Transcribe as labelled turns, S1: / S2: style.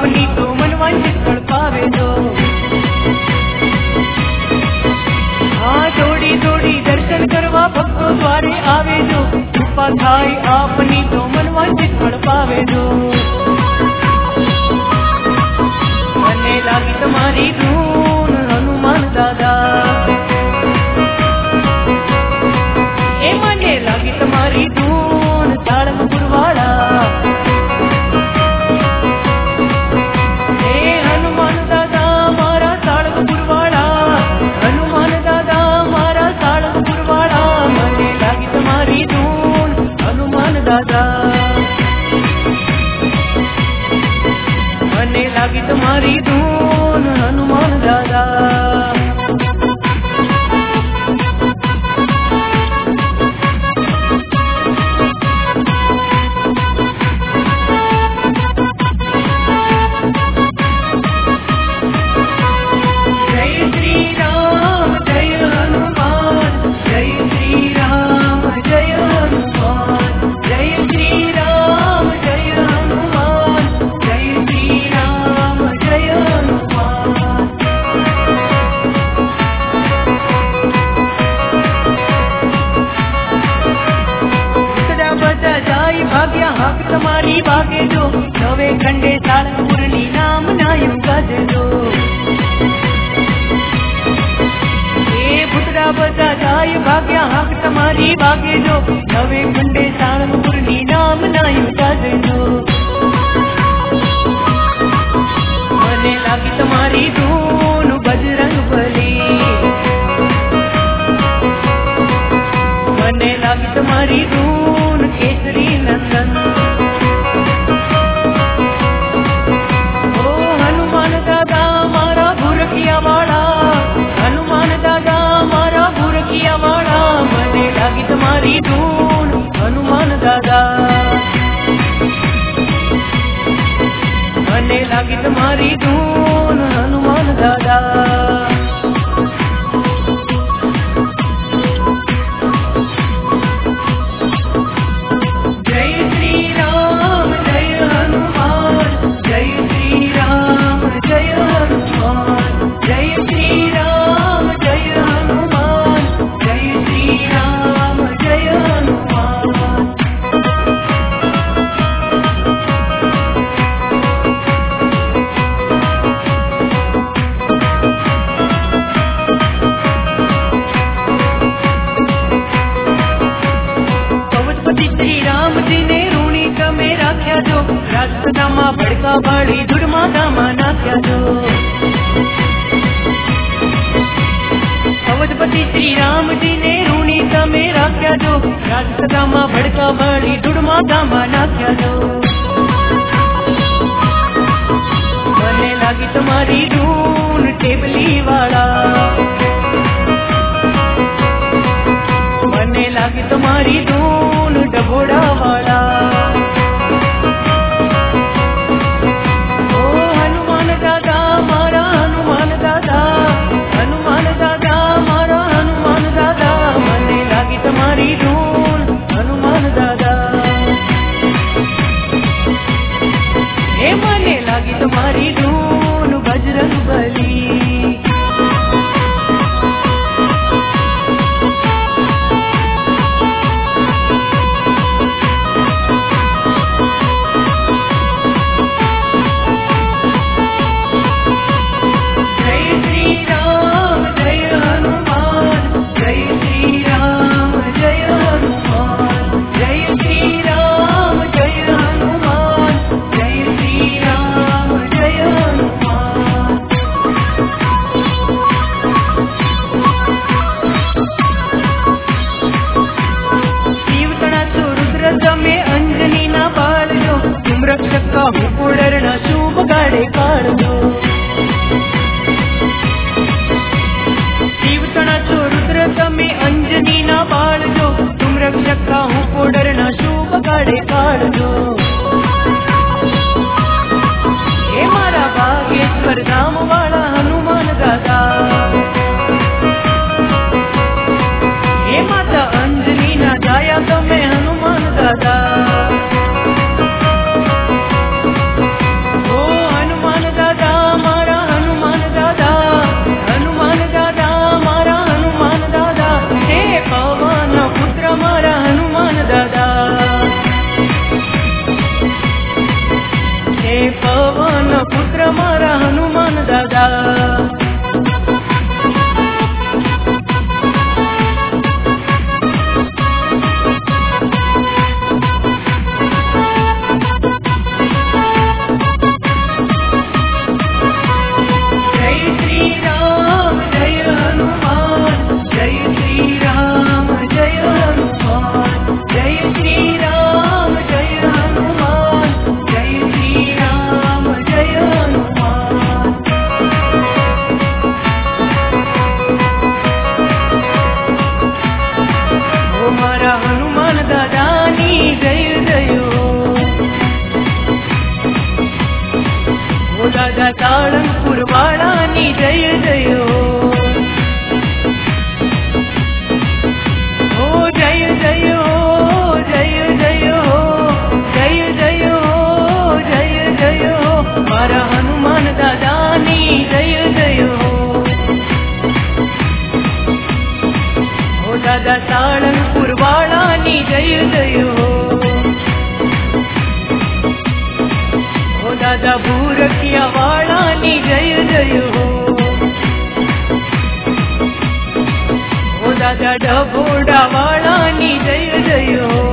S1: આપની તો મનવાંછિત ફળ પાવે જો હા દોડી દોડી દર્શન કરવા ભક્તો દ્વારે આવે જો કૃપા થાય આપની તો મનવાંછિત ફળ પાવે જો મને લાગી તમારી ધૂન હનુમાન દાદા એ મને લાગી તમારી ધૂન સાળંગપુર વાળા એ હનુમાન દાદા મારા સાળંગપુર વાળા હનુમાન દાદા મારા સાળંગપુર વાળા મને લાગી તમારી ધૂન હનુમાન દાદા મને લાગી તમારી ધૂન હનુમાન દાદા તમારી વાગે જો નવે ખંડે સાળંગપુરની નામ નાયું ગાજજો એ ભૂતડા બધા જાય ભાગ્યા હાક તમારી વાગે જો નવે ખંડે સાળંગપુરની નામ નાયું ગાજજો મને લાગી તમારી ધૂન બજરંગ બલી મને લાગી તમારી ધૂન કેસરી નંદન તમારી ધૂન હનુમાન દાદા મને લાગી તમારી ધૂન હનુમાન દાદા જય શ્રી રામ જય હનુમાન જય શ્રી રામ જય હનુમાન જય શ્રી રામ જય હનુમાન જય શ્રી રામ રાજસદામાં ભડકા બાળી ધૂળમાં દામાં નાખ્યા જો અવધપતિ શ્રી રામજીને ઋણી તમે રાખ્યા જો રાજસદામાં ભડકા બાળી ધૂળમાં દામાં નાખ્યા જો મને લાગી તમારી ધૂન ટેબલી વાળા મને લાગી તમારી ધૂન ડભોડા વાળા તમારી ધૂન હનુમાન દાદા હે મને લાગી તમારી ધૂન બજરંગ બલી दादा ओ हनुमान दादा साळंगपूर वाळानी जय जय हो दादा बुरकिया वाळानी जय जय हो दादा डभोडा वाळानी जय जय हो